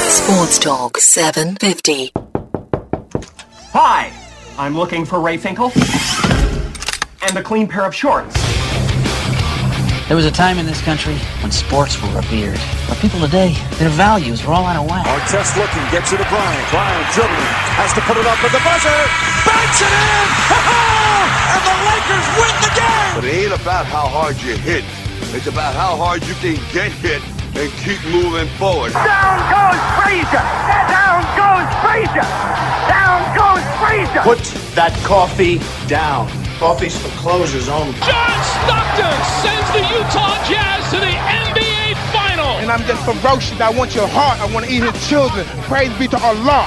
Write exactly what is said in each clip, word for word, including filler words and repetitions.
Sports Talk seven fifty. Hi, I'm looking for Ray Finkel and a clean pair of shorts. There was a time in this country when sports were revered. But people today, their values are all out of whack. Artest looking, gets it to Bryant. Bryant dribbling, has to put it up with the buzzer. Banks it in! And the Lakers win the game! But it ain't about how hard you hit. It's about how hard you can get hit and keep moving forward. Down goes Frazier! Down goes Frazier! Down goes Frazier! Put that coffee down. Coffee's for closers only. John Stockton sends the Utah Jazz to the N B A Final. And I'm just ferocious. I want your heart. I want to eat his children. Praise be to Allah.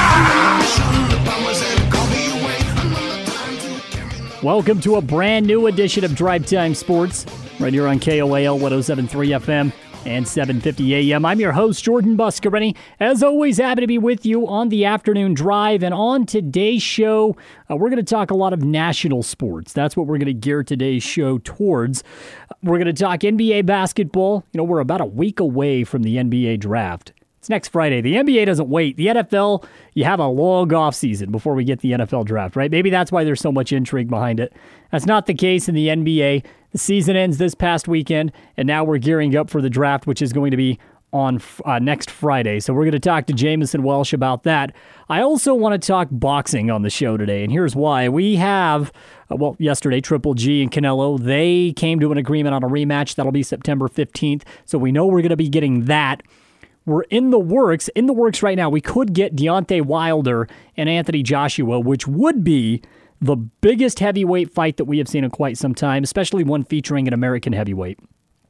Welcome to a brand new edition of Drive Time Sports, right here on K O A L one oh seven point three F M and seven fifty A M. I'm your host, Jordan Buscarini. As always, happy to be with you on the afternoon drive. And on today's show, uh, we're going to talk a lot of national sports. That's what we're going to gear today's show towards. We're going to talk N B A basketball. You know, we're about a week away from the N B A draft. It's next Friday. The N B A doesn't wait. The N F L, you have a long off season before we get the N F L draft, right? Maybe that's why there's so much intrigue behind it. That's not the case in the N B A. The season ends this past weekend, and now we're gearing up for the draft, which is going to be on uh, next Friday. So we're going to talk to Jamison Welsh about that. I also want to talk boxing on the show today, and here's why. We have, uh, well, yesterday, Triple G and Canelo, they came to an agreement on a rematch. That'll be September fifteenth, so we know we're going to be getting that. We're in the works, in the works right now. We could get Deontay Wilder and Anthony Joshua, which would be the biggest heavyweight fight that we have seen in quite some time, especially one featuring an American heavyweight.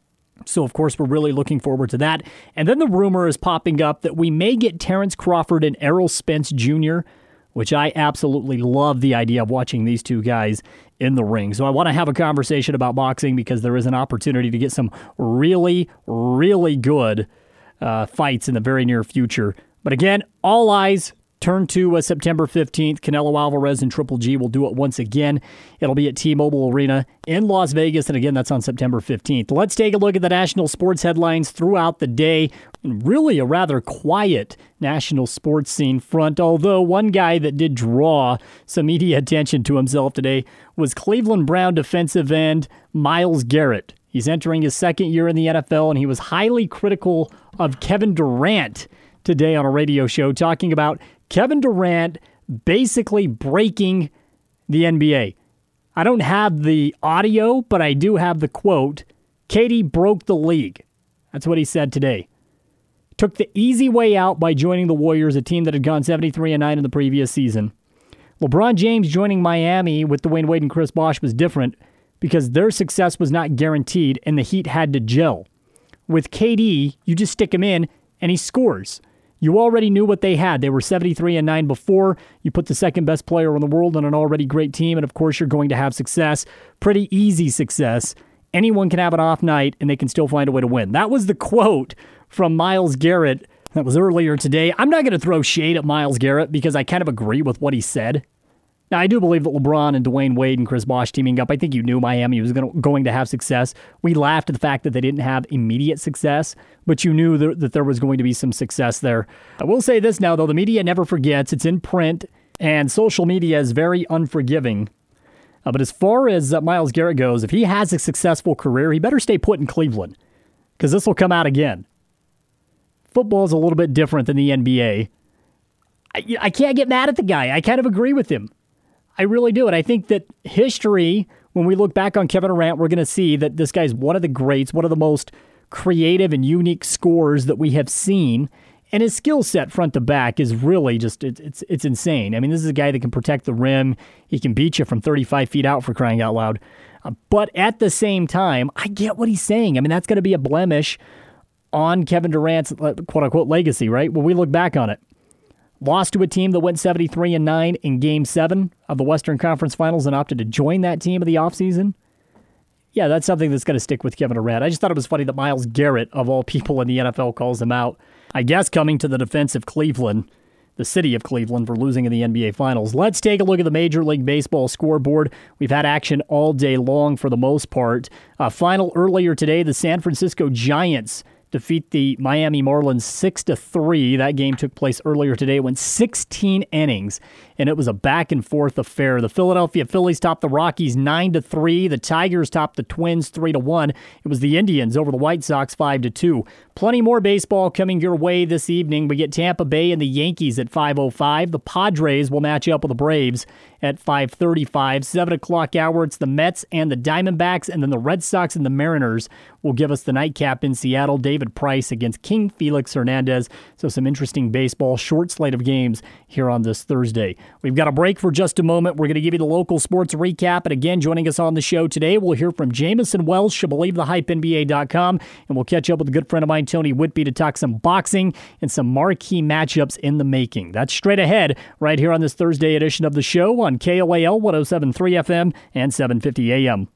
So, of course, we're really looking forward to that. And then the rumor is popping up that we may get Terrence Crawford and Errol Spence Junior, which I absolutely love the idea of watching these two guys in the ring. So I want to have a conversation about boxing because there is an opportunity to get some really, really good uh, fights in the very near future. But again, all eyes turn to uh, September fifteenth. Canelo Alvarez and Triple G will do it once again. It'll be at T-Mobile Arena in Las Vegas, and again, that's on September fifteenth. Let's take a look at the national sports headlines throughout the day. Really a rather quiet national sports scene front, although one guy that did draw some media attention to himself today was Cleveland Brown defensive end Myles Garrett. He's entering his second year in the N F L, and he was highly critical of Kevin Durant today on a radio show, talking about Kevin Durant basically breaking the N B A. I don't have the audio, but I do have the quote. K D broke the league. That's what he said today. Took the easy way out by joining the Warriors, a team that had gone seventy-three and nine in the previous season. LeBron James joining Miami with Dwayne Wade and Chris Bosh was different because their success was not guaranteed and the Heat had to gel. With K D, you just stick him in and he scores. You already knew what they had. They were seventy-three and nine before. You put the second best player in the world on an already great team, and of course you're going to have success. Pretty easy success. Anyone can have an off night, and they can still find a way to win. That was the quote from Myles Garrett that was earlier today. I'm not going to throw shade at Myles Garrett because I kind of agree with what he said. Now, I do believe that LeBron and Dwayne Wade and Chris Bosh teaming up, I think you knew Miami was going to, going to have success. We laughed at the fact that they didn't have immediate success, but you knew that, that there was going to be some success there. I will say this now, though. The media never forgets. It's in print, and social media is very unforgiving. Uh, but as far as uh, Myles Garrett goes, if he has a successful career, he better stay put in Cleveland, because this will come out again. Football is a little bit different than the N B A. I, I can't get mad at the guy. I kind of agree with him. I really do. And I think that history, when we look back on Kevin Durant, we're going to see that this guy's one of the greats, one of the most creative and unique scorers that we have seen. And his skill set front to back is really just, it's, it's it's insane. I mean, this is a guy that can protect the rim. He can beat you from thirty-five feet out, for crying out loud. Uh, but at the same time, I get what he's saying. I mean, that's going to be a blemish on Kevin Durant's quote-unquote legacy, right? When we look back on it. Lost to a team that went seventy-three and nine in Game seven of the Western Conference Finals and opted to join that team in the offseason. Yeah, that's something that's going to stick with Kevin Durant. I just thought it was funny that Myles Garrett, of all people in the N F L, calls him out. I guess coming to the defense of Cleveland, the city of Cleveland, for losing in the N B A Finals. Let's take a look at the Major League Baseball scoreboard. We've had action all day long for the most part. Uh, final earlier today, the San Francisco Giants defeat the Miami Marlins six to three. That game took place earlier today. It went sixteen innings, and it was a back-and-forth affair. The Philadelphia Phillies topped the Rockies nine to three. The Tigers topped the Twins three to one. It was the Indians over the White Sox five to two. Plenty more baseball coming your way this evening. We get Tampa Bay and the Yankees at five oh five. The Padres will match up with the Braves at five thirty-five. seven o'clock hour, it's the Mets and the Diamondbacks, and then the Red Sox and the Mariners will give us the nightcap in Seattle. David Price against King Felix Hernandez. So some interesting baseball, short slate of games here on this Thursday. We've got a break for just a moment. We're going to give you the local sports recap. And again, joining us on the show today, we'll hear from Jamison Welsh of Believe the Hype N B A dot com, and we'll catch up with a good friend of mine, Tony Whitby, to talk some boxing and some marquee matchups in the making. That's straight ahead right here on this Thursday edition of the show on K O A L one oh seven point three F M and seven fifty A M.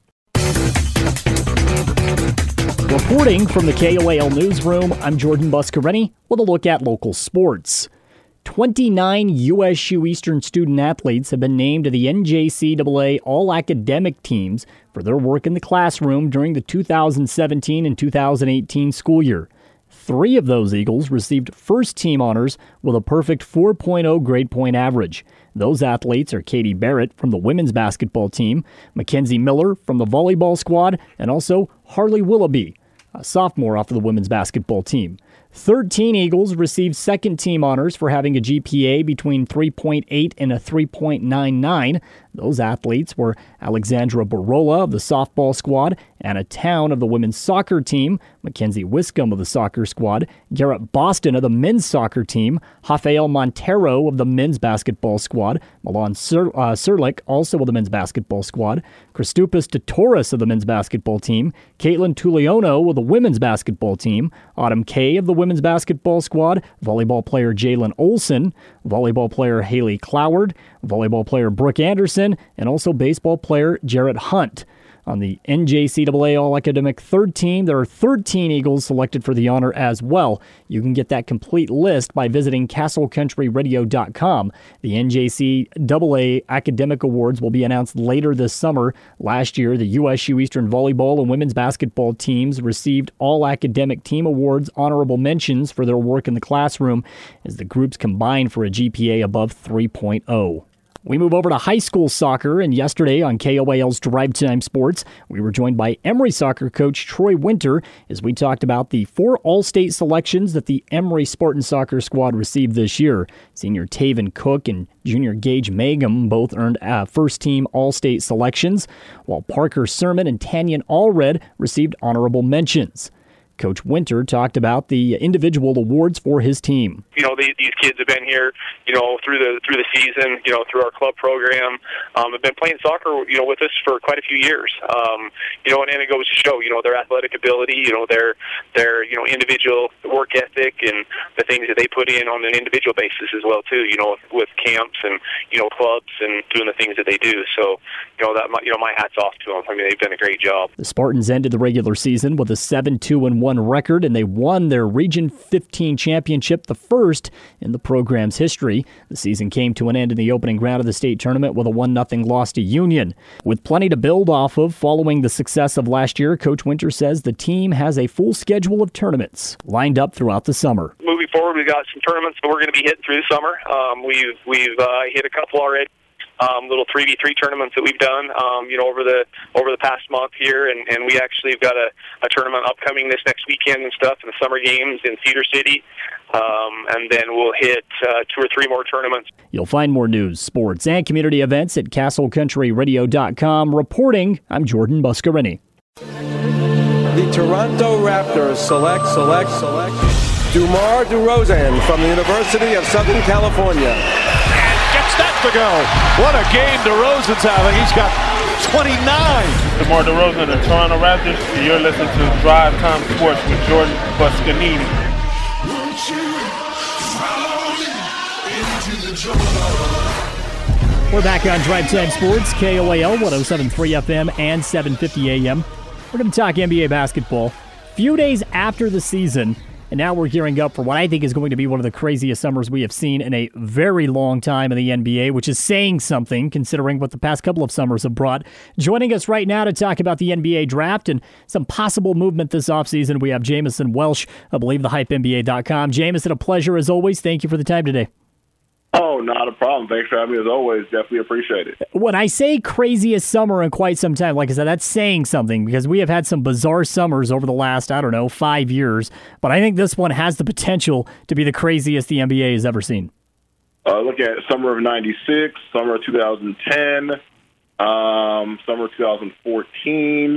Reporting from the K O A L newsroom, I'm Jordan Buscarini with a look at local sports. twenty-nine U S U Eastern student athletes have been named to the N J C A A All-Academic Teams for their work in the classroom during the two thousand seventeen and two thousand eighteen school year. Three of those Eagles received first-team honors with a perfect four point oh grade point average. Those athletes are Katie Barrett from the women's basketball team, Mackenzie Miller from the volleyball squad, and also Harley Willoughby, a sophomore off of the women's basketball team. thirteen Eagles received second-team honors for having a G P A between three point eight and a three point nine nine. Those athletes were Alexandra Barola of the softball squad, Anna Town of the women's soccer team, Mackenzie Wiscombe of the soccer squad, Garrett Boston of the men's soccer team, Rafael Montero of the men's basketball squad, Milan Sur- uh, Serlik, also of the men's basketball squad, Christopus Tatoris of the men's basketball team, Caitlin Tuliono of the women's basketball team, Autumn Kay of the women's basketball squad, volleyball player Jalen Olson, volleyball player Haley Cloward, volleyball player Brooke Anderson, and also baseball player Jarrett Hunt. On the N J C A A All-Academic third team, there are thirteen Eagles selected for the honor as well. You can get that complete list by visiting castle country radio dot com. The N J C A A Academic Awards will be announced later this summer. Last year, the U S U Eastern volleyball and women's basketball teams received All-Academic Team Awards honorable mentions for their work in the classroom as the groups combined for a G P A above three point oh. We move over to high school soccer, and yesterday on K O A L's Drive Time Sports, we were joined by Emory soccer coach Troy Winter as we talked about the four All-State selections that the Emory Spartan soccer squad received this year. Senior Taven Cook and junior Gage Mangum both earned uh, first-team All-State selections, while Parker Sermon and Tanyan Allred received honorable mentions. Coach Winter talked about the individual awards for his team. You know, these, these kids have been here, you know, through the through the season, you know, through our club program, um, have been playing soccer, you know, with us for quite a few years. Um, you know, and, and it goes to show, you know, their athletic ability, you know, their their you know individual work ethic and the things that they put in on an individual basis as well too. You know, with camps and you know clubs and doing the things that they do. So, you know, that you know, my hat's off to them. I mean, they've done a great job. The Spartans ended the regular season with a seven two and one record, and they won their Region fifteen championship, the first in the program's history. The season came to an end in the opening round of the state tournament with a one nothing loss to Union. With plenty to build off of following the success of last year, Coach Winter says the team has a full schedule of tournaments lined up throughout the summer. Moving forward, we've got some tournaments that we're going to be hitting through the summer. Um, we've we've uh, hit a couple already. Um, little three v three tournaments that we've done, um, you know, over the over the past month here, and, and we actually have got a, a tournament upcoming this next weekend and stuff in the summer games in Cedar City, um, and then we'll hit uh, two or three more tournaments. You'll find more news, sports, and community events at castle country radio dot com. Reporting, I'm Jordan Buscarini. The Toronto Raptors select, select, select DeMar DeRozan from the University of Southern California. Gets that to go. What a game DeRozan's having. He's got twenty-nine. DeMar DeRozan and Toronto Raptors. You're listening to Drive Time Sports with Jordan Buscanini. We're back on Drive Time Sports, K O A L one oh seven point three F M and seven fifty A M. We're going to talk N B A basketball. Few days after the season, And now we're gearing up for what I think is going to be one of the craziest summers we have seen in a very long time in the N B A, which is saying something considering what the past couple of summers have brought. Joining us right now to talk about the N B A draft and some possible movement this offseason, we have Jamison Welsh of Believe the Hype N B A dot com. Jamison, a pleasure as always. Thank you for the time today. Oh, not a problem. Thanks for having me as always. Definitely appreciate it. When I say craziest summer in quite some time, like I said, that's saying something because we have had some bizarre summers over the last, I don't know, five years. But I think this one has the potential to be the craziest the N B A has ever seen. Uh, look at summer of ninety-six, summer of two thousand ten, um, summer of two thousand fourteen.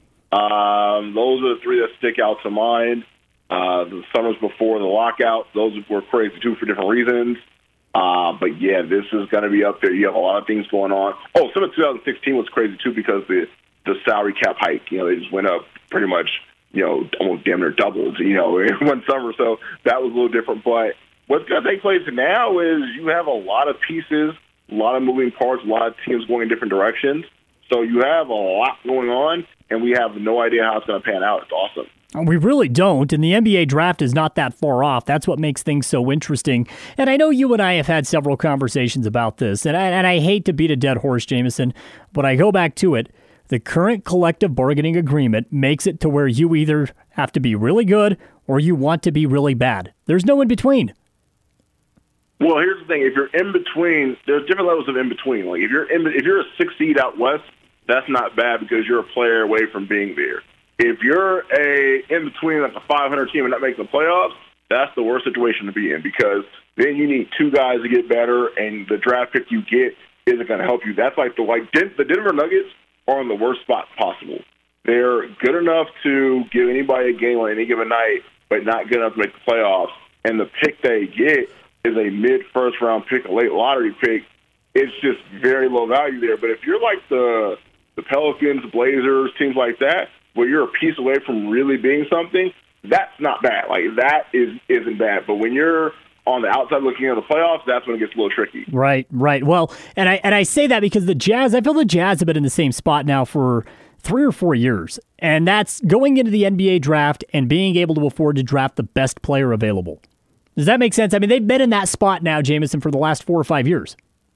Um, those are the three that stick out to mind. Uh, the summers before the lockout, those were crazy too for different reasons. Uh, but yeah, this is going to be up there. You have a lot of things going on. Oh, summer of twenty sixteen was crazy too because the the salary cap hike. You know, they just went up pretty much. You know, almost damn near doubled. You know, in one summer. So that was a little different. But what's going to take place now is you have a lot of pieces, a lot of moving parts, a lot of teams going in different directions. So you have a lot going on, and we have no idea how it's going to pan out. It's awesome. We really don't, and the N B A draft is not that far off. That's what makes things so interesting. And I know you and I have had several conversations about this, and I, and I hate to beat a dead horse, Jamison, but I go back to it. The current collective bargaining agreement makes it to where you either have to be really good or you want to be really bad. There's no in between. Well, here's the thing: if you're in between, there's different levels of in between. Like if you're in, if you're a six seed out west, that's not bad because you're a player away from being there. If you're a in between like a five hundred team and not making the playoffs, that's the worst situation to be in because then you need two guys to get better, and the draft pick you get isn't going to help you. That's like the like the Denver Nuggets are in the worst spot possible. They're good enough to give anybody a game on any given night, but not good enough to make the playoffs. And the pick they get is a mid first round pick, a late lottery pick. It's just very low value there. But if you're like the the Pelicans, Blazers, teams like that, where you're a piece away from really being something, that's not bad. Like, that is, isn't bad. But when you're on the outside looking at the playoffs, that's when it gets a little tricky. Right, right. Well, and I and I say that because the Jazz, I feel the Jazz have been in the same spot now for three or four years. And that's going into the N B A draft and being able to afford to draft the best player available. Does that make sense? I mean, they've been in that spot now, Jamison, for the last four or five years.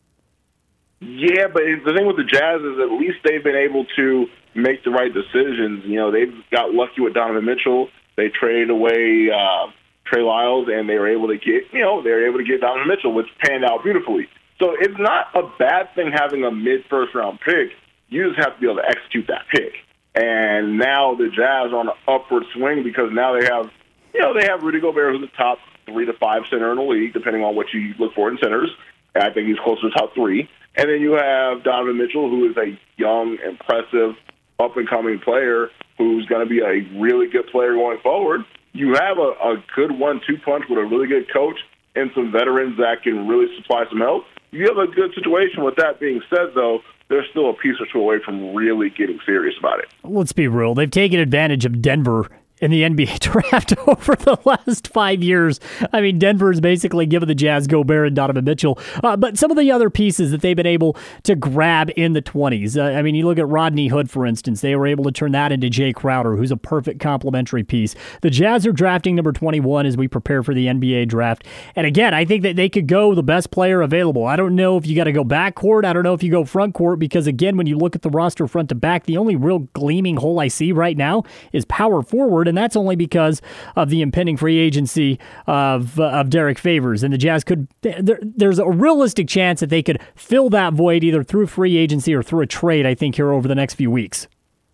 Yeah, but the thing with the Jazz is at least they've been able to make the right decisions. You know, they've got lucky with Donovan Mitchell. They traded away uh, Trey Lyles, and they were able to get, you know, they were able to get Donovan Mitchell, which panned out beautifully. So it's not a bad thing having a mid-first round pick. You just have to be able to execute that pick. And now the Jazz are on an upward swing because now they have, you know, they have Rudy Gobert, who's the top three to five center in the league, depending on what you look for in centers. And I think he's close to the top three. And then you have Donovan Mitchell, who is a young, impressive, up-and-coming player who's going to be a really good player going forward. You have a, a good one two punch with a really good coach and some veterans that can really supply some help. You have a good situation. With that being said, though, they're still a piece or two away from really getting serious about it. Let's be real. They've taken advantage of Denver in the N B A draft over the last five years. I mean, Denver's basically given the Jazz Gobert and Donovan Mitchell. Uh, but some of the other pieces that they've been able to grab in the twenties, uh, I mean, you look at Rodney Hood, for instance. They were able to turn that into Jay Crowder, who's a perfect complementary piece. The Jazz are drafting number twenty-one as we prepare for the N B A draft. And again, I think that they could go the best player available. I don't know if you got to go backcourt. I don't know if you go front court because, again, when you look at the roster front to back, the only real gleaming hole I see right now is power forward. And that's only because of the impending free agency of uh, of Derek Favors. And the Jazz could, there, there's a realistic chance that they could fill that void either through free agency or through a trade, I think, here over the next few weeks.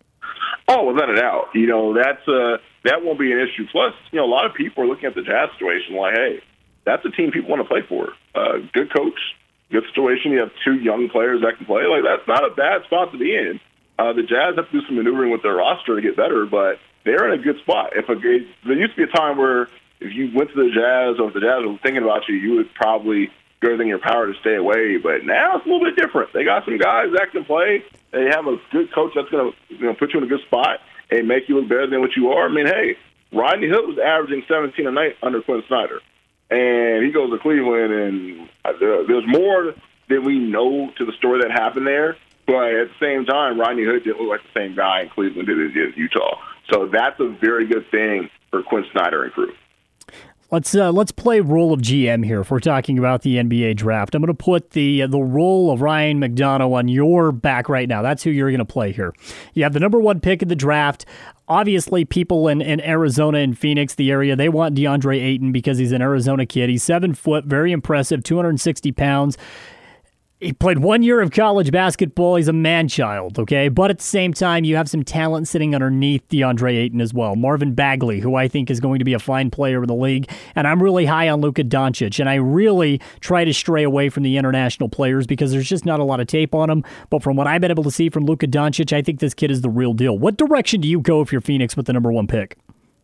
Oh, without a doubt. You know, that's uh, that won't be an issue. Plus, you know, a lot of people are looking at the Jazz situation like, hey, that's a team people want to play for. Uh, good coach, good situation. You have two young players that can play. Like, that's not a bad spot to be in. Uh, the Jazz have to do some maneuvering with their roster to get better, but they're in a good spot. If a, there used to be a time where if you went to the Jazz or if the Jazz was thinking about you, you would probably do everything in your power to stay away. But now it's a little bit different. They got some guys that can play. They have a good coach that's going to, you know, put you in a good spot and make you look better than what you are. I mean, hey, Rodney Hood was averaging seventeen a night under Quinn Snyder. And he goes to Cleveland, and there's more than we know to the story that happened there. But at the same time, Rodney Hood didn't look like the same guy in Cleveland did as in Utah. So that's a very good thing for Quinn Snyder and crew. Let's uh, let's play role of G M here if we're talking about the N B A draft. I'm going to put the uh, the role of Ryan McDonough on your back right now. That's who you're going to play here. You have the number one pick in the draft. Obviously, people in, in Arizona and Phoenix, the area, they want DeAndre Ayton because he's an Arizona kid. He's seven foot, very impressive, two hundred sixty pounds. He played one year of college basketball. He's a man-child, okay? But at the same time, you have some talent sitting underneath DeAndre Ayton as well. Marvin Bagley, who I think is going to be a fine player in the league. And I'm really high on Luka Doncic. And I really try to stray away from the international players because there's just not a lot of tape on them. But from what I've been able to see from Luka Doncic, I think this kid is the real deal. What direction do you go if you're Phoenix with the number one pick?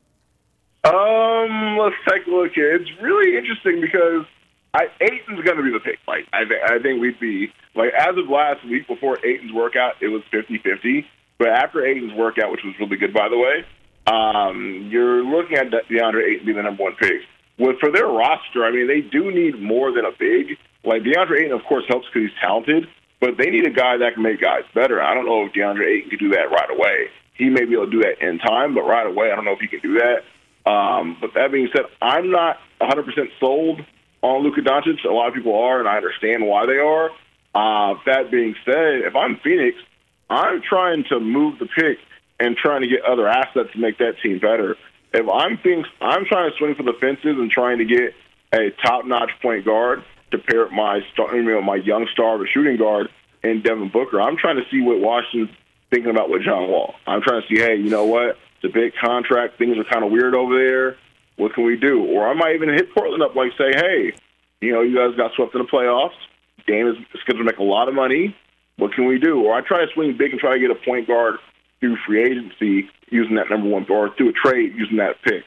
Um, let's take a look here. It's really interesting because I, Ayton's going to be the pick. Like I, th- I think we'd be like as of last week before Ayton's workout, it was fifty-fifty. But after Ayton's workout, which was really good, by the way, um, you're looking at DeAndre Ayton being the number one pick. With for their roster, I mean, they do need more than a big. Like DeAndre Ayton, of course, helps because he's talented, but they need a guy that can make guys better. I don't know if DeAndre Ayton can do that right away. He may be able to do that in time, but right away, I don't know if he can do that. Um, but that being said, I'm not one hundred percent sold on Luka Doncic. A lot of people are, and I understand why they are. Uh, that being said, if I'm Phoenix, I'm trying to move the pick and trying to get other assets to make that team better. If I'm Phoenix, I'm trying to swing for the fences and trying to get a top-notch point guard to pair with my, star, you know, my young star of a shooting guard in Devin Booker. I'm trying to see what Washington's thinking about with John Wall. I'm trying to see, hey, you know what? It's a big contract. Things are kind of weird over there. What can we do? Or I might even hit Portland up, like say, hey, you know, you guys got swept in the playoffs. Dame is scheduled to make a lot of money. What can we do? Or I try to swing big and try to get a point guard through free agency using that number one, or through a trade using that pick.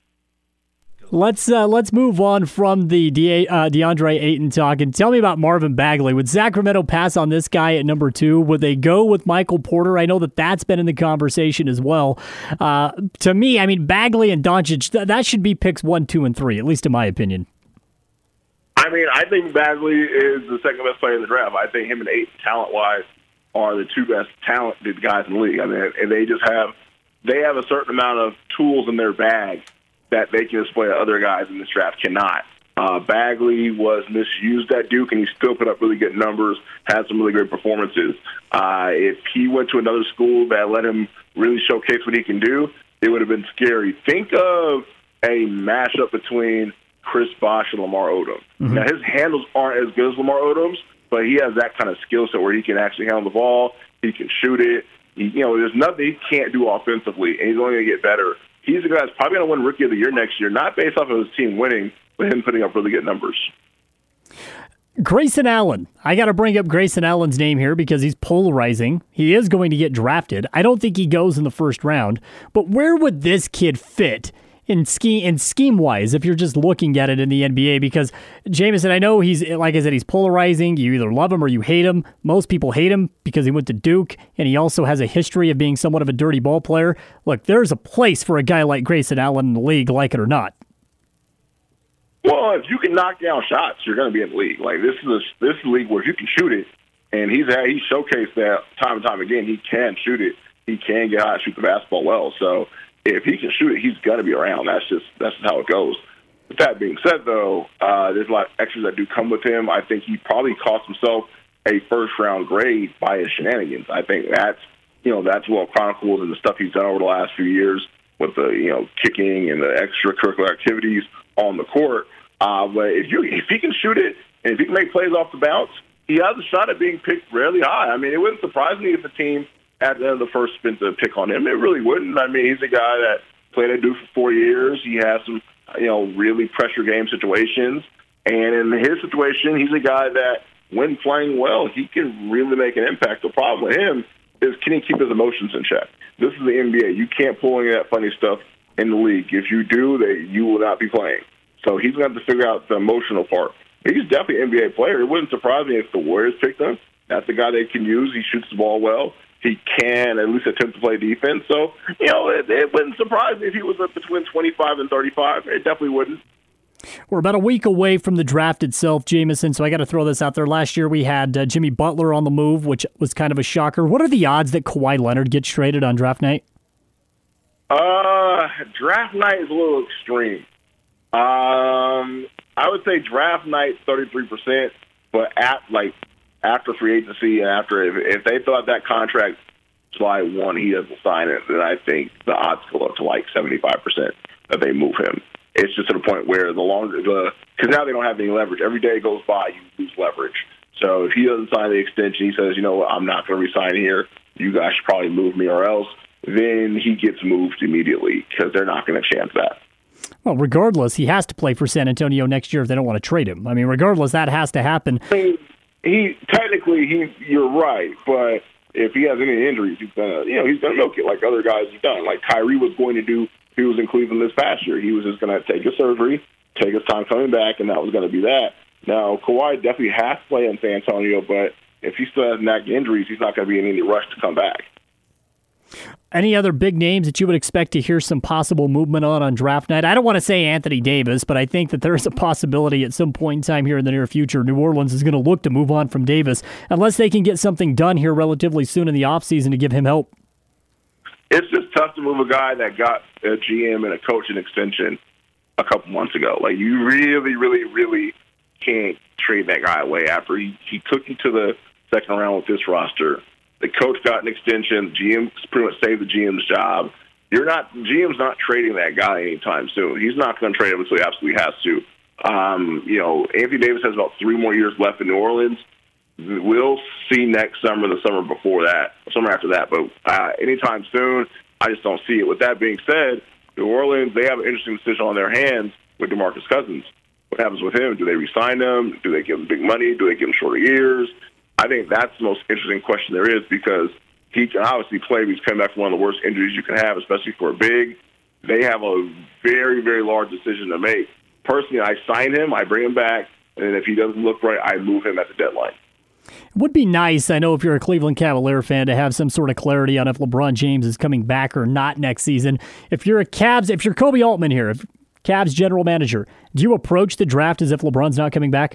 Let's uh, let's move on from the De- uh, DeAndre Ayton talk and tell me about Marvin Bagley. Would Sacramento pass on this guy at number two? Would they go with Michael Porter? I know that that's been in the conversation as well. Uh, to me, I mean, Bagley and Doncic, th- that should be picks one, two, and three, at least in my opinion. I mean, I think Bagley is the second best player in the draft. I think him and Ayton, talent-wise, are the two best talented guys in the league. I mean, and they just have they have a certain amount of tools in their bag that they can display that other guys in this draft cannot. Uh, Bagley was misused at Duke, and he still put up really good numbers, had some really great performances. Uh, if he went to another school that let him really showcase what he can do, it would have been scary. Think of a mashup between Chris Bosh and Lamar Odom. Mm-hmm. Now, his handles aren't as good as Lamar Odom's, but he has that kind of skill set where he can actually handle the ball, he can shoot it. He, you know, there's nothing he can't do offensively, and he's only going to get better. He's the guy that's probably going to win Rookie of the Year next year, not based off of his team winning, but him putting up really good numbers. Grayson Allen. I got to bring up Grayson Allen's name here because he's polarizing. He is going to get drafted. I don't think he goes in the first round, but where would this kid fit in scheme in scheme wise if you're just looking at it in the N B A? Because Jameson, I know he's, like I said, he's polarizing. You either love him or you hate him. Most people hate him because he went to Duke and he also has a history of being somewhat of a dirty ball player. Look, there's a place for a guy like Grayson Allen in the league, like it or not. Well, if you can knock down shots, you're going to be in the league. Like this is a, this is a league where if you can shoot it, and he's had, he's showcased that time and time again. He can shoot it. He can get hot, shoot the basketball well. So if he can shoot it, he's going to be around. That's just that's just how it goes. With that being said, though, uh, there's a lot of extras that do come with him. I think he probably cost himself a first-round grade by his shenanigans. I think that's you know that's well chronicled in the stuff he's done over the last few years with the you know kicking and the extracurricular activities on the court. Uh, but if you if he can shoot it and if he can make plays off the bounce, he has a shot at being picked really high. I mean, it wouldn't surprise me if the team at the end of the first spin to pick on him. It really wouldn't. I mean, he's a guy that played at Duke for four years. He has some, you know, really pressure game situations. And in his situation, he's a guy that, when playing well, he can really make an impact. The problem with him is, can he keep his emotions in check? This is the N B A. You can't pull any of that funny stuff in the league. If you do, they, you will not be playing. So he's going to have to figure out the emotional part. He's definitely an N B A player. It wouldn't surprise me if the Warriors picked him. That's the guy they can use. He shoots the ball well. He can at least attempt to play defense. So, you know, it, it wouldn't surprise me if he was up between twenty-five and thirty-five. It definitely wouldn't. We're about a week away from the draft itself, Jameson, so I got to throw this out there. Last year we had uh, Jimmy Butler on the move, which was kind of a shocker. What are the odds that Kawhi Leonard gets traded on draft night? Uh, draft night is a little extreme. Um, I would say draft night thirty-three percent, but at like after free agency and after if, if they thought that contract July first he doesn't sign it, then I think the odds go up to like seventy-five percent that they move him. It's just to the point where the longer the because now they don't have any leverage. Every day goes by, you lose leverage. So if he doesn't sign the extension, he says, you know what, I'm not going to resign here. You guys should probably move me or else. Then he gets moved immediately because they're not going to chance that. Well, regardless, he has to play for San Antonio next year if they don't want to trade him. I mean, regardless, that has to happen. I mean, he technically, he you're right, but if he has any injuries, he's gonna, you know, he's gonna milk it like other guys have done. Like Kyrie was going to do. He was in Cleveland this past year. He was just going to take his surgery, take his time coming back, and that was going to be that. Now, Kawhi definitely has to play in San Antonio, but if he still has nagging injuries, he's not going to be in any rush to come back. Any other big names that you would expect to hear some possible movement on on draft night? I don't want to say Anthony Davis, but I think that there is a possibility at some point in time here in the near future, New Orleans is going to look to move on from Davis unless they can get something done here relatively soon in the offseason to give him help. It's just tough to move a guy that got a G M and a coaching extension a couple months ago. Like, you really, really, really can't trade that guy away after he, he took you to the second round with this roster. The coach got an extension. The G M pretty much saved the G M's job. You're not G M's not trading that guy anytime soon. He's not going to trade him until he absolutely has to. Um, you know, Anthony Davis has about three more years left in New Orleans. We'll see next summer, the summer before that, summer after that. But uh, anytime soon, I just don't see it. With that being said, New Orleans, they have an interesting decision on their hands with DeMarcus Cousins. What happens with him? Do they re-sign him? Do they give him big money? Do they give him shorter years? I think that's the most interesting question there is because he can obviously play. He's coming back from one of the worst injuries you can have, especially for a big. They have a very, very large decision to make. Personally, I sign him, I bring him back, and if he doesn't look right, I move him at the deadline. It would be nice, I know if you're a Cleveland Cavalier fan, to have some sort of clarity on if LeBron James is coming back or not next season. If you're a Cavs, if you're Kobe Altman here, if Cavs general manager, do you approach the draft as if LeBron's not coming back?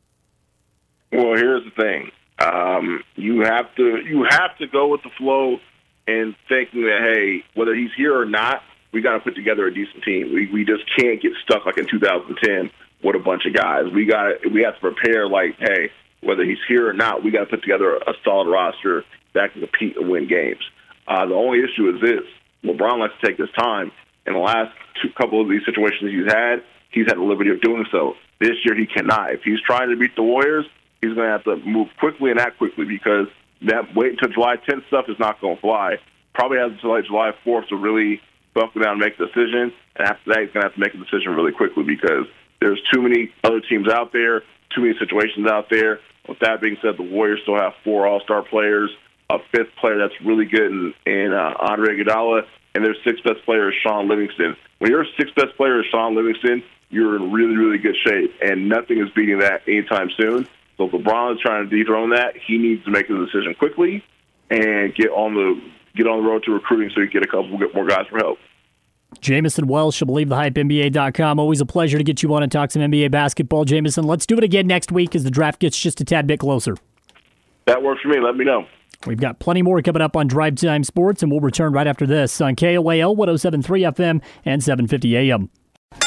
Well, here's the thing. Um, you have to you have to go with the flow and thinking that, hey, whether he's here or not, we got to put together a decent team. We we just can't get stuck like in two thousand ten with a bunch of guys. We got we have to prepare like, hey, whether he's here or not, we got to put together a solid roster that can compete and win games. Uh, the only issue is this. LeBron likes to take his time. In the last two couple of these situations he's had, he's had the liberty of doing so. This year he cannot. If he's trying to beat the Warriors, he's going to have to move quickly and act quickly because that wait until July tenth stuff is not going to fly. Probably has until like July fourth to really buckle down and make a decision. And after that, he's going to have to make a decision really quickly because there's too many other teams out there, too many situations out there. With that being said, the Warriors still have four all-star players, a fifth player that's really good in, in uh, Andre Iguodala, and their sixth best player is Sean Livingston. When your sixth best player is Sean Livingston, you're in really, really good shape, and nothing is beating that anytime soon. So if LeBron is trying to dethrone that, he needs to make a decision quickly and get on the get on the road to recruiting so he can get a couple get more guys for help. Jamison Welsh of Believe The Hype N B A dot com. Always a pleasure to get you on and talk some N B A basketball, Jamison. Let's do it again next week as the draft gets just a tad bit closer. That works for me. Let me know. We've got plenty more coming up on Drive Time Sports, and we'll return right after this on K O A L one oh seven point three F M and seven fifty A M.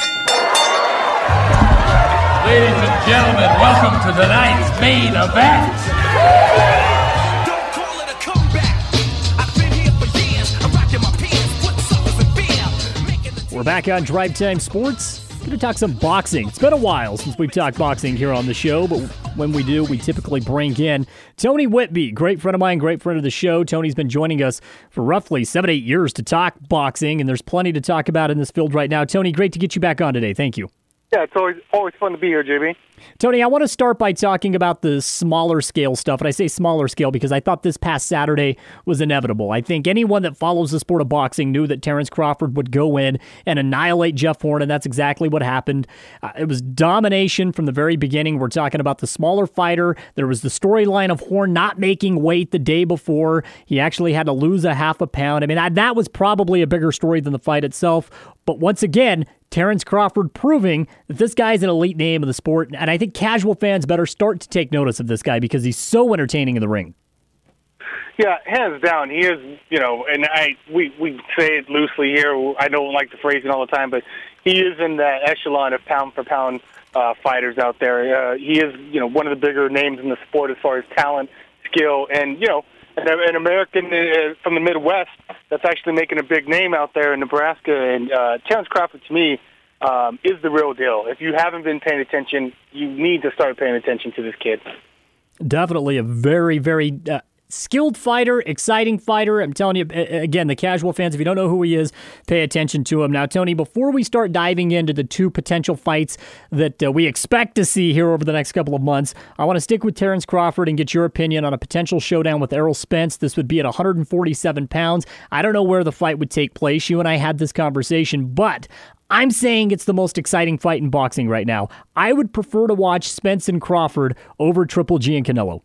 Ladies and gentlemen, welcome to tonight's main event. We're back on Drive Time Sports. Going to talk some boxing. It's been a while since we've talked boxing here on the show, but when we do, we typically bring in Tony Whitby, great friend of mine, great friend of the show. Tony's been joining us for roughly seven, eight years to talk boxing, and there's plenty to talk about in this field right now. Tony, great to get you back on today. Thank you. Yeah, it's always always fun to be here, J B. Tony, I want to start by talking about the smaller scale stuff, and I say smaller scale because I thought this past Saturday was inevitable. I think anyone that follows the sport of boxing knew that Terrence Crawford would go in and annihilate Jeff Horn, and that's exactly what happened. Uh, it was domination from the very beginning. We're talking about the smaller fighter. There was the storyline of Horn not making weight the day before. He actually had to lose a half a pound. I mean, I, that was probably a bigger story than the fight itself. But once again, Terrence Crawford proving that this guy's an elite name of the sport, and I think casual fans better start to take notice of this guy because he's so entertaining in the ring. Yeah, hands down, he is, you know, and I we, we say it loosely here. I don't like the phrasing all the time, but he is in that echelon of pound-for-pound uh, fighters out there. Uh, he is, you know, one of the bigger names in the sport as far as talent, skill, and, you know, an, an American uh, from the Midwest that's actually making a big name out there in Nebraska. And uh, Terrence Crawford, to me, um, is the real deal. If you haven't been paying attention, you need to start paying attention to this kid. Definitely a very, very uh, skilled fighter, exciting fighter. I'm telling you, again, the casual fans, if you don't know who he is, pay attention to him. Now, Tony, before we start diving into the two potential fights that uh, we expect to see here over the next couple of months, I want to stick with Terrence Crawford and get your opinion on a potential showdown with Errol Spence. This would be at one hundred forty-seven pounds. I don't know where the fight would take place. You and I had this conversation, but I'm saying it's the most exciting fight in boxing right now. I would prefer to watch Spence and Crawford over Triple G and Canelo.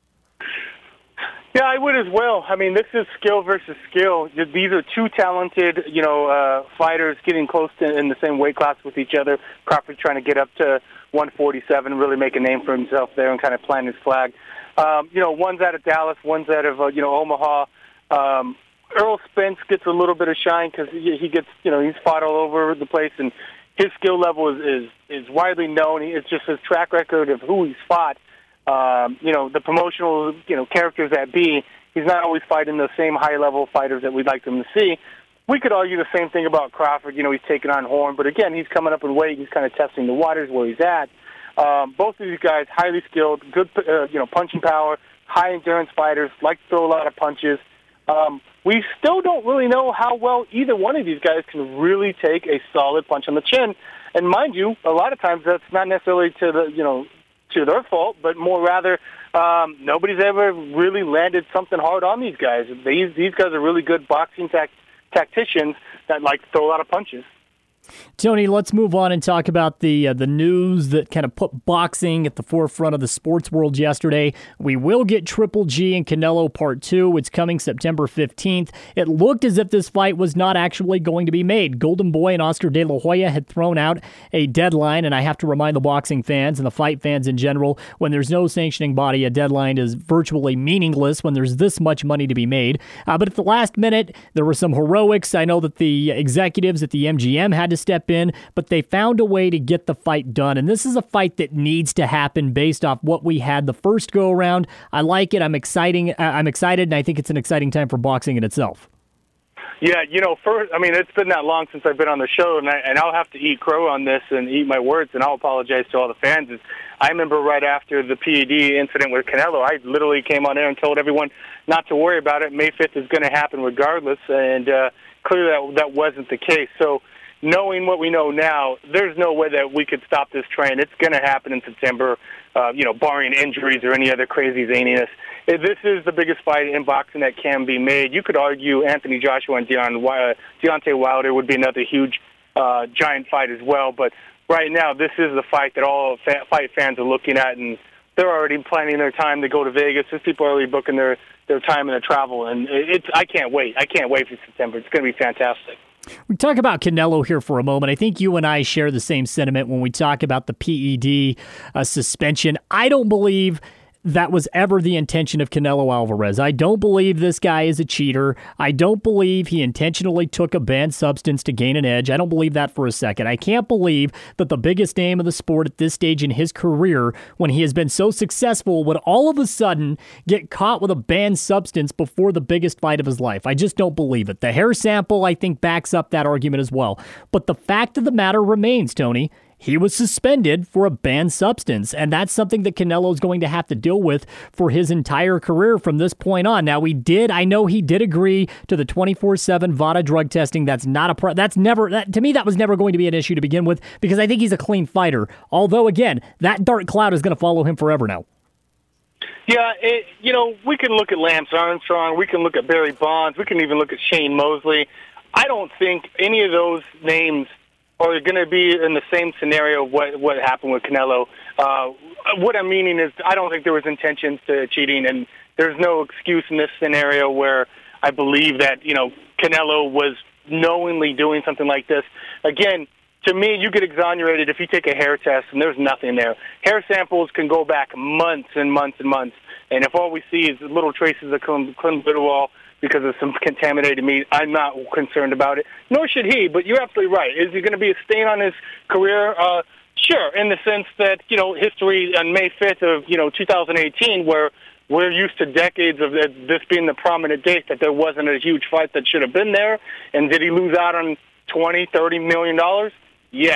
Yeah, I would as well. I mean, this is skill versus skill. These are two talented, you know, uh, fighters getting close to in the same weight class with each other. Crawford trying to get up to one forty-seven, really make a name for himself there and kind of plant his flag. Um, you know, one's out of Dallas, one's out of, uh, you know, Omaha. Um, Errol Spence gets a little bit of shine because he, he gets, you know, he's fought all over the place, and his skill level is is, is widely known. It's just his track record of who he's fought. Um, you know, the promotional, you know, characters that be, he's not always fighting the same high-level fighters that we'd like them to see. We could argue the same thing about Crawford. You know, he's taking on Horn, but again, he's coming up in weight. He's kind of testing the waters where he's at. Um, both of these guys, highly skilled, good, uh, you know, punching power, high-endurance fighters, like to throw a lot of punches. Um, we still don't really know how well either one of these guys can really take a solid punch on the chin. And mind you, a lot of times that's not necessarily to the, you know, to their fault, but more rather, um, nobody's ever really landed something hard on these guys. These these guys are really good boxing tact- tacticians that like to throw a lot of punches. Tony, let's move on and talk about the uh, the news that kind of put boxing at the forefront of the sports world yesterday. We will get Triple G and Canelo Part two. It's coming September fifteenth. It looked as if this fight was not actually going to be made. Golden Boy and Oscar De La Hoya had thrown out a deadline, and I have to remind the boxing fans and the fight fans in general, when there's no sanctioning body, a deadline is virtually meaningless when there's this much money to be made. Uh, but at the last minute, there were some heroics. I know that the executives at the M G M had to step in, but they found a way to get the fight done. And this is a fight that needs to happen based off what we had the first go around. I like it. I'm exciting. I'm excited, and I think it's an exciting time for boxing in itself. Yeah, you know, first, I mean, it's been that long since I've been on the show, and, I, and I'll have to eat crow on this and eat my words, and I'll apologize to all the fans. I remember right after the P E D incident with Canelo, I literally came on air and told everyone not to worry about it. May fifth is going to happen regardless, and uh, clearly that, that wasn't the case. So, knowing what we know now, there's no way that we could stop this train. It's going to happen in September, uh, you know, barring injuries or any other crazy zaniness. This is the biggest fight in boxing that can be made. You could argue Anthony Joshua and Deon, uh, Deontay Wilder would be another huge, uh, giant fight as well. But right now, this is the fight that all fa- fight fans are looking at, and they're already planning their time to go to Vegas. There's people already booking their, their time and their travel, and it's I can't wait. I can't wait for September. It's going to be fantastic. We talk about Canelo here for a moment. I think you and I share the same sentiment when we talk about the P E D uh, suspension. I don't believe that was ever the intention of Canelo Alvarez. I don't believe this guy is a cheater. I don't believe he intentionally took a banned substance to gain an edge. I don't believe that for a second. I can't believe that the biggest name of the sport at this stage in his career, when he has been so successful, would all of a sudden get caught with a banned substance before the biggest fight of his life. I just don't believe it. The hair sample, I think, backs up that argument as well. But the fact of the matter remains, Tony, he was suspended for a banned substance, and that's something that Canelo is going to have to deal with for his entire career from this point on. Now, we did, I know he did agree to the twenty-four seven V A D A drug testing. That's not a, pro- that's never, that, to me, that was never going to be an issue to begin with, because I think he's a clean fighter. Although, again, that dark cloud is going to follow him forever now. Yeah, it, you know, we can look at Lance Armstrong, we can look at Barry Bonds, we can even look at Shane Mosley. I don't think any of those names are going to be in the same scenario of what, what happened with Canelo. Uh, what I'm meaning is I don't think there was intentions to cheating, and there's no excuse in this scenario where I believe that, you know, Canelo was knowingly doing something like this. Again, to me, you get exonerated if you take a hair test and there's nothing there. Hair samples can go back months and months and months, and if all we see is little traces of clenbuterol, because of some contaminated meat. I'm not concerned about it, nor should he, but you're absolutely right. Is he going to be a stain on his career? Uh, sure, in the sense that, you know, history on May fifth of, you know, two thousand eighteen, where we're used to decades of this being the prominent date, that there wasn't a huge fight that should have been there, and did he lose out on twenty, thirty million dollars? Yeah.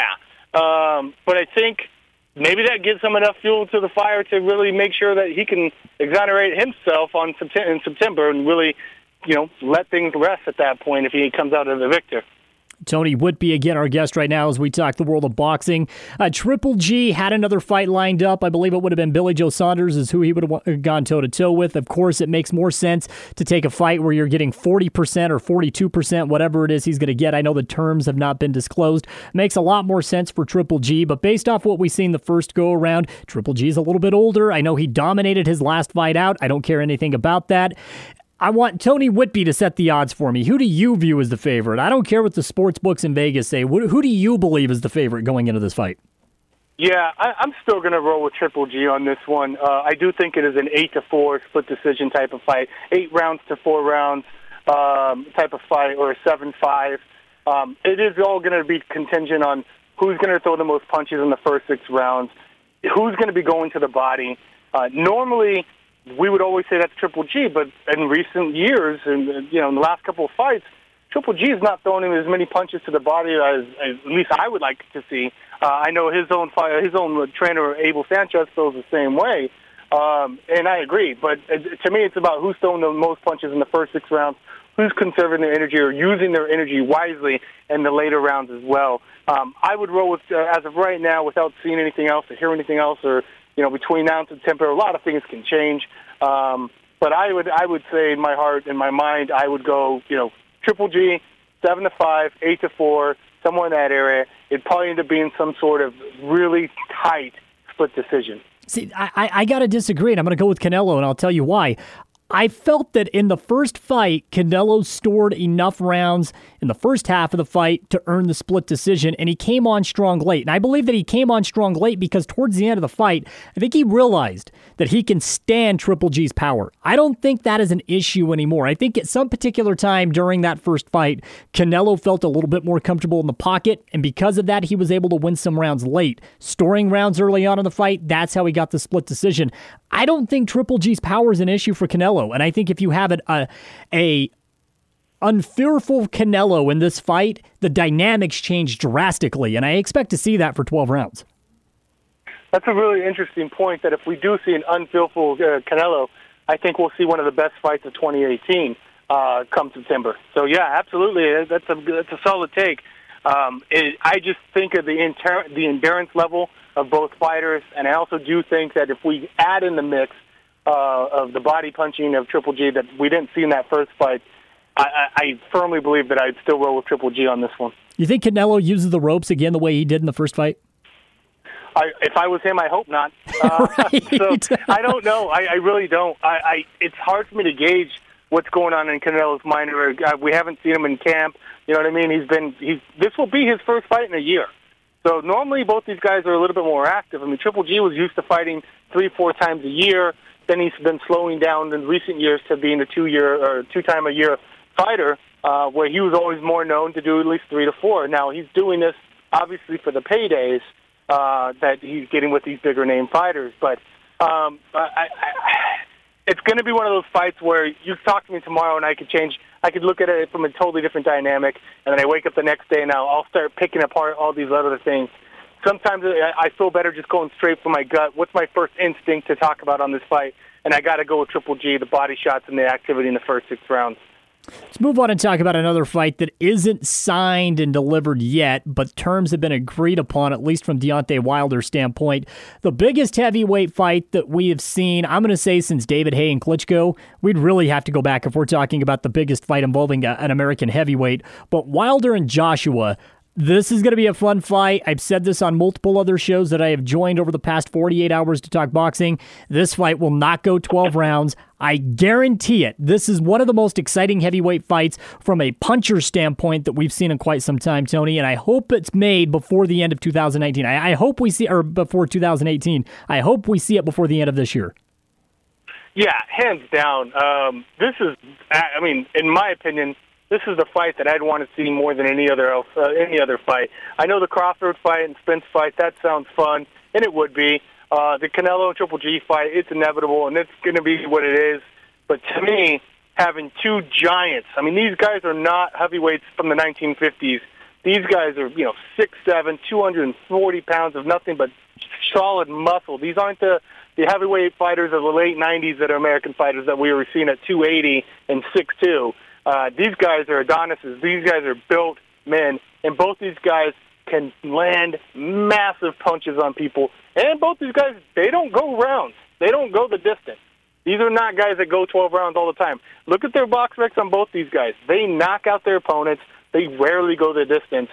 Um, but I think maybe that gives him enough fuel to the fire to really make sure that he can exonerate himself on in September and really, you know, let things rest at that point if he comes out as a victor. Tony Whitby, again, our guest right now as we talk the world of boxing. Uh, Triple G had another fight lined up. I believe it would have been Billy Joe Saunders is who he would have gone toe-to-toe with. Of course, it makes more sense to take a fight where you're getting forty percent or forty-two percent, whatever it is he's going to get. I know the terms have not been disclosed. Makes a lot more sense for Triple G, but based off what we've seen the first go-around, Triple G is a little bit older. I know he dominated his last fight out. I don't care anything about that. I want Tony Whitby to set the odds for me. Who do you view as the favorite? I don't care what the sports books in Vegas say. Who do you believe is the favorite going into this fight? Yeah, I, I'm still going to roll with Triple G on this one. Uh, I do think it is an eight to four split decision type of fight, eight rounds to four rounds um, type of fight, or a seven five. Um, it is all going to be contingent on who's going to throw the most punches in the first six rounds, who's going to be going to the body. Uh, normally, we would always say that's Triple G, but in recent years, and you know, in the last couple of fights, Triple G is not throwing him as many punches to the body as, as at least I would like to see. Uh, I know his own his own trainer, Abel Sanchez, feels the same way, um, and I agree. But uh, to me, it's about who's throwing the most punches in the first six rounds, who's conserving their energy or using their energy wisely in the later rounds as well. Um, I would roll with, uh, as of right now, without seeing anything else or hearing anything else, or you know, between now and September, a lot of things can change. Um, but I would, I would say in my heart, in my mind, I would go, you know, Triple G, seven to five, eight to four, somewhere in that area. It'd probably end up being some sort of really tight split decision. See, I, I, I got to disagree, and I'm going to go with Canelo, and I'll tell you why. I felt that in the first fight, Canelo stored enough rounds in the first half of the fight to earn the split decision, and he came on strong late. And I believe that he came on strong late because towards the end of the fight, I think he realized that he can stand Triple G's power. I don't think that is an issue anymore. I think at some particular time during that first fight, Canelo felt a little bit more comfortable in the pocket, and because of that, he was able to win some rounds late. Storing rounds early on in the fight, that's how he got the split decision. I don't think Triple G's power is an issue for Canelo, and I think if you have an, a, a unfearful Canelo in this fight, the dynamics change drastically, and I expect to see that for twelve rounds. That's a really interesting point, that if we do see an unfearful uh, Canelo, I think we'll see one of the best fights of twenty eighteen uh, come September. So, yeah, absolutely, that's a, that's a solid take. Um, it, I just think of the, inter- the endurance level of both fighters, and I also do think that if we add in the mix uh, of the body punching of Triple G that we didn't see in that first fight, I, I, I firmly believe that I'd still roll with Triple G on this one. You think Canelo uses the ropes again the way he did in the first fight? I, if I was him, I hope not. Uh, right. So I don't know. I, I really don't. I, I it's hard for me to gauge what's going on in Canelo's mind. Uh, we haven't seen him in camp. You know what I mean? He's been. He's. This will be his first fight in a year. So normally both these guys are a little bit more active. I mean, Triple G was used to fighting three, four times a year. Then he's been slowing down in recent years to being a two-year or two-time-a-year fighter, uh, where he was always more known to do at least three to four. Now he's doing this obviously for the paydays uh, that he's getting with these bigger-name fighters. But um, I, I, it's going to be one of those fights where you talk to me tomorrow and I could change. I could look at it from a totally different dynamic, and then I wake up the next day and I'll, I'll start picking apart all these other things. Sometimes I feel better just going straight for my gut. What's my first instinct to talk about on this fight? And I got to go with Triple G, the body shots and the activity in the first six rounds. Let's move on and talk about another fight that isn't signed and delivered yet, but terms have been agreed upon, at least from Deontay Wilder's standpoint. The biggest heavyweight fight that we have seen, I'm going to say since David Haye and Klitschko. We'd really have to go back if we're talking about the biggest fight involving a, an American heavyweight. But Wilder and Joshua, this is going to be a fun fight. I've said this on multiple other shows that I have joined over the past forty-eight hours to talk boxing. This fight will not go twelve rounds. I guarantee it. This is one of the most exciting heavyweight fights from a puncher standpoint that we've seen in quite some time, Tony, and I hope it's made before the end of two thousand nineteen. I, I hope we see, or before two thousand eighteen. I hope we see it before the end of this year. Yeah, hands down. Um, this is, I mean, in my opinion, this is the fight that I'd want to see more than any other else, uh, any other fight. I know the Crawford fight and Spence fight, that sounds fun, and it would be. Uh, the Canelo and Triple G fight, it's inevitable, and it's going to be what it is. But to me, having two giants, I mean, these guys are not heavyweights from the nineteen fifties. These guys are, you know, six seven, two hundred forty pounds of nothing but solid muscle. These aren't the, the heavyweight fighters of the late nineties that are American fighters that we were seeing at two eighty and six two. Uh, these guys are Adonises. These guys are built men, and both these guys can land massive punches on people. And both these guys, they don't go rounds. They don't go the distance. These are not guys that go twelve rounds all the time. Look at their box recs on both these guys. They knock out their opponents. They rarely go the distance.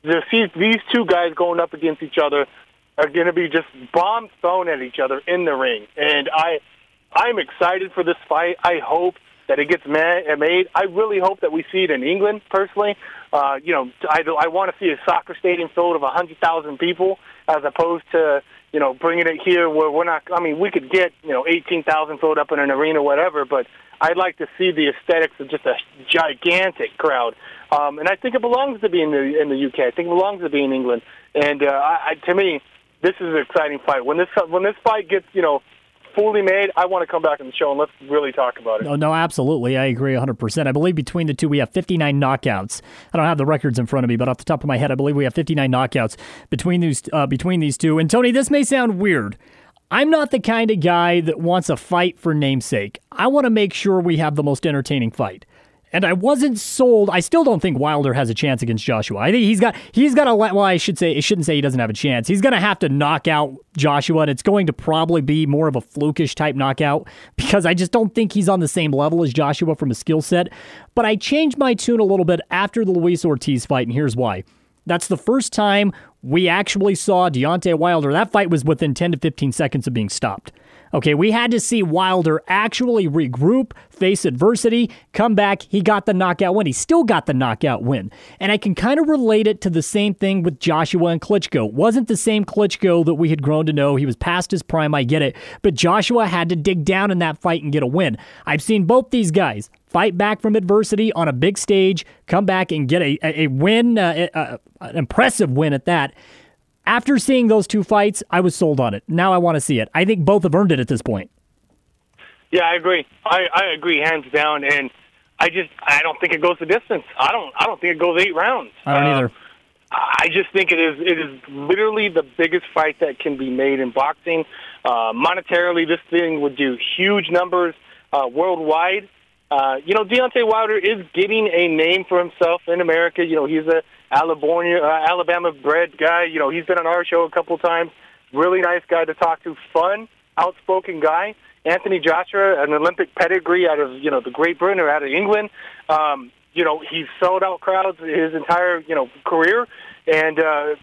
These two guys going up against each other are going to be just bombs thrown at each other in the ring. And I, I'm excited for this fight. I hope that it gets made. I really hope that we see it in England, personally. Uh, you know, I, I want to see a soccer stadium filled of one hundred thousand people as opposed to, you know, bringing it here where we're not, I mean, we could get, you know, eighteen thousand filled up in an arena or whatever, but I'd like to see the aesthetics of just a gigantic crowd. Um, and I think it belongs to be in the in the U K. I think it belongs to be in England. And uh, I, to me, this is an exciting fight. When this when this fight gets, you know, fully made, I want to come back on the show and let's really talk about it. No, no, absolutely. I agree one hundred percent. I believe between the two we have fifty-nine knockouts. I don't have the records in front of me, but off the top of my head, I believe we have fifty-nine knockouts between these uh, between these two. And Tony, this may sound weird. I'm not the kind of guy that wants a fight for namesake. I want to make sure we have the most entertaining fight. And I wasn't sold. I still don't think Wilder has a chance against Joshua. I think he's got he's got to let. Well, I should say I shouldn't say he doesn't have a chance. He's going to have to knock out Joshua, and it's going to probably be more of a flukish type knockout because I just don't think he's on the same level as Joshua from a skill set. But I changed my tune a little bit after the Luis Ortiz fight, and here's why. That's the first time we actually saw Deontay Wilder. That fight was within ten to fifteen seconds of being stopped. Okay, we had to see Wilder actually regroup, face adversity, come back. He got the knockout win. He still got the knockout win. And I can kind of relate it to the same thing with Joshua and Klitschko. It wasn't the same Klitschko that we had grown to know. He was past his prime, I get it. But Joshua had to dig down in that fight and get a win. I've seen both these guys fight back from adversity on a big stage, come back and get a, a, a win, uh, a, a, an impressive win at that. After seeing those two fights, I was sold on it. Now I want to see it. I think both have earned it at this point. Yeah, I agree. I, I agree, hands down. And I just I don't think it goes the distance. I don't I don't think it goes eight rounds. I don't uh, either. I just think it is it is literally the biggest fight that can be made in boxing. Uh, monetarily, this thing would do huge numbers uh, worldwide. Uh, you know, Deontay Wilder is getting a name for himself in America. You know, he's a Alabama, uh, Alabama-bred guy. You know, he's been on our show a couple times. Really nice guy to talk to. Fun, outspoken guy. Anthony Joshua, an Olympic pedigree out of, you know, the Great Britain or out of England. Um, you know, he's sold out crowds his entire, you know, career. And, uh,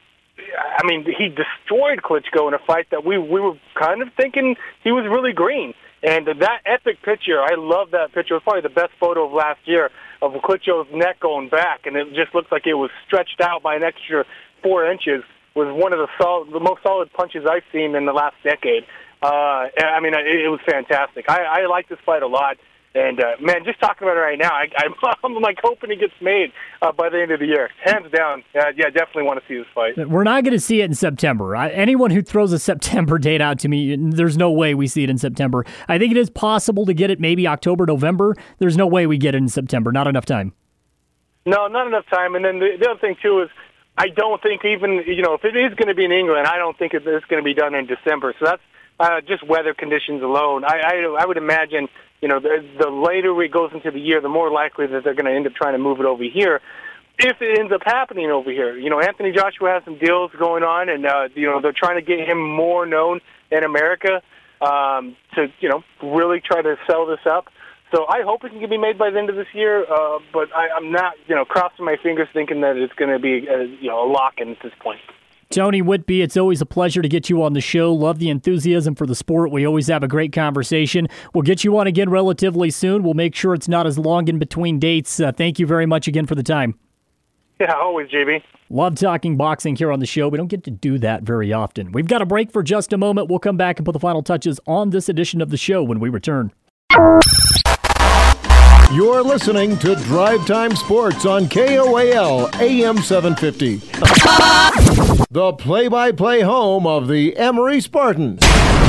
I mean, he destroyed Klitschko in a fight that we, we were kind of thinking he was really green. And that epic picture, I love that picture. It was probably the best photo of last year of Klitschko's neck going back, and it just looks like it was stretched out by an extra four inches. Was one of the solid, the most solid punches I've seen in the last decade. Uh, I mean, it, it was fantastic. I, I like this fight a lot. And, uh, man, just talking about it right now, I, I'm, I'm like hoping it gets made uh, by the end of the year. Hands down, uh, yeah, definitely want to see this fight. We're not going to see it in September. I, anyone who throws a September date out to me, there's no way we see it in September. I think it is possible to get it maybe October, November. There's no way we get it in September. Not enough time. No, not enough time. And then the, the other thing, too, is I don't think even, you know, if it is going to be in England, I don't think it's going to be done in December. So that's uh, just weather conditions alone. I, I, I would imagine, you know, the, the later it goes into the year, the more likely that they're going to end up trying to move it over here. If it ends up happening over here, you know, Anthony Joshua has some deals going on, and, uh, you know, they're trying to get him more known in America um, to, you know, really try to sell this up. So I hope it can be made by the end of this year, uh, but I, I'm not, you know, crossing my fingers thinking that it's going to be, a, you know, a lock-in at this point. Tony Whitby, it's always a pleasure to get you on the show. Love the enthusiasm for the sport. We always have a great conversation. We'll get you on again relatively soon. We'll make sure it's not as long in between dates. Uh, thank you very much again for the time. Yeah, always, J B. Love talking boxing here on the show. We don't get to do that very often. We've got a break for just a moment. We'll come back and put the final touches on this edition of the show when we return. You're listening to Drive Time Sports on K O A L A M seven fifty. The play-by-play home of the Emory Spartans.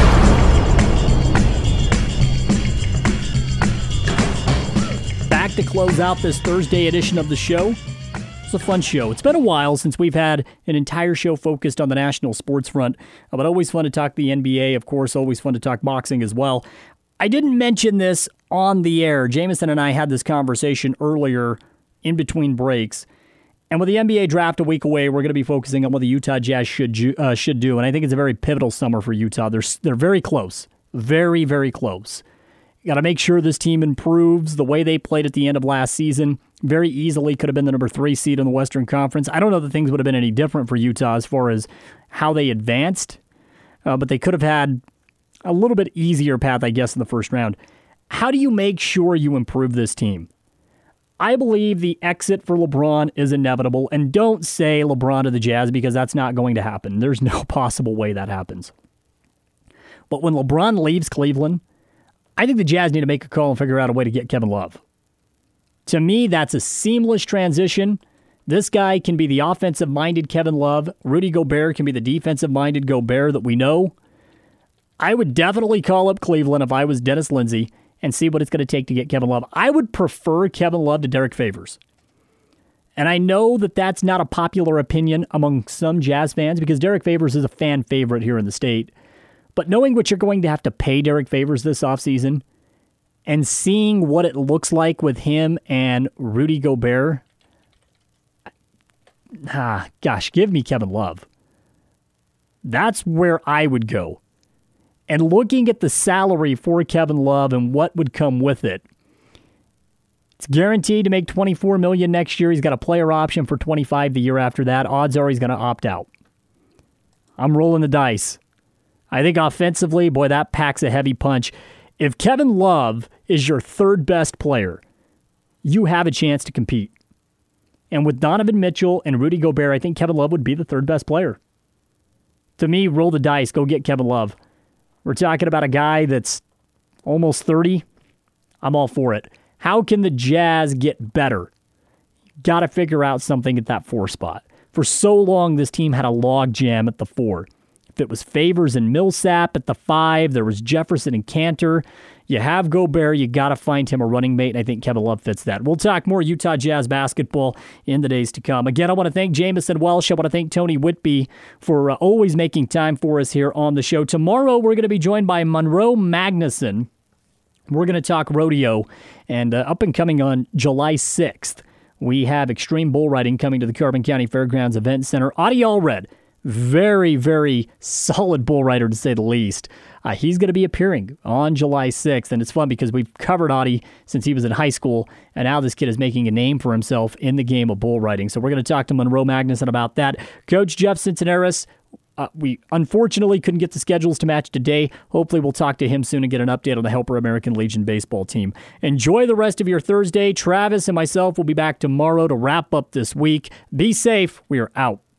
Back to close out this Thursday edition of the show. It's a fun show. It's been a while since we've had an entire show focused on the national sports front, but always fun to talk the N B A, of course, always fun to talk boxing as well. I didn't mention this on the air. Jameson and I had this conversation earlier in between breaks, and with the N B A draft a week away, we're going to be focusing on what the Utah Jazz should ju- uh, should do, and I think it's a very pivotal summer for Utah. They're, they're very close. Very, very close. You got to make sure this team improves the way they played at the end of last season. Very easily could have been the number three seed in the Western Conference. I don't know that things would have been any different for Utah as far as how they advanced, uh, but they could have had a little bit easier path, I guess, in the first round. How do you make sure you improve this team? I believe the exit for LeBron is inevitable, and don't say LeBron to the Jazz because that's not going to happen. There's no possible way that happens. But when LeBron leaves Cleveland, I think the Jazz need to make a call and figure out a way to get Kevin Love. To me, that's a seamless transition. This guy can be the offensive-minded Kevin Love. Rudy Gobert can be the defensive-minded Gobert that we know. I would definitely call up Cleveland if I was Dennis Lindsey and see what it's going to take to get Kevin Love. I would prefer Kevin Love to Derek Favors. And I know that that's not a popular opinion among some Jazz fans because Derek Favors is a fan favorite here in the state. But knowing what you're going to have to pay Derek Favors this offseason and seeing what it looks like with him and Rudy Gobert, ah, gosh, give me Kevin Love. That's where I would go. And looking at the salary for Kevin Love and what would come with it, it's guaranteed to make twenty-four million dollars next year. He's got a player option for twenty-five the year after that. Odds are he's going to opt out. I'm rolling the dice. I think offensively, boy, that packs a heavy punch. If Kevin Love is your third best player, you have a chance to compete. And with Donovan Mitchell and Rudy Gobert, I think Kevin Love would be the third best player. To me, roll the dice. Go get Kevin Love. We're talking about a guy that's almost thirty. I'm all for it. How can the Jazz get better? Got to figure out something at that four spot. For so long, this team had a log jam at the four. If it was Favors and Millsap at the five, there was Jefferson and Cantor. You have Gobert, you got to find him a running mate, and I think Kevin Love fits that. We'll talk more Utah Jazz basketball in the days to come. Again, I want to thank Jameson Welsh. I want to thank Tony Whitby for uh, always making time for us here on the show. Tomorrow, we're going to be joined by Monroe Magnuson. We're going to talk rodeo, and uh, up and coming on July sixth, we have Extreme Bull Riding coming to the Carbon County Fairgrounds Event Center. Adi Allred, very, very solid bull rider to say the least. Uh, he's going to be appearing on July sixth, and it's fun because we've covered Adi since he was in high school, and now this kid is making a name for himself in the game of bull riding. So we're going to talk to Monroe Magnuson about that. Coach Jeff Cincinnati, uh, we unfortunately couldn't get the schedules to match today. Hopefully we'll talk to him soon and get an update on the Helper American Legion baseball team. Enjoy the rest of your Thursday. Travis and myself will be back tomorrow to wrap up this week. Be safe. We are out.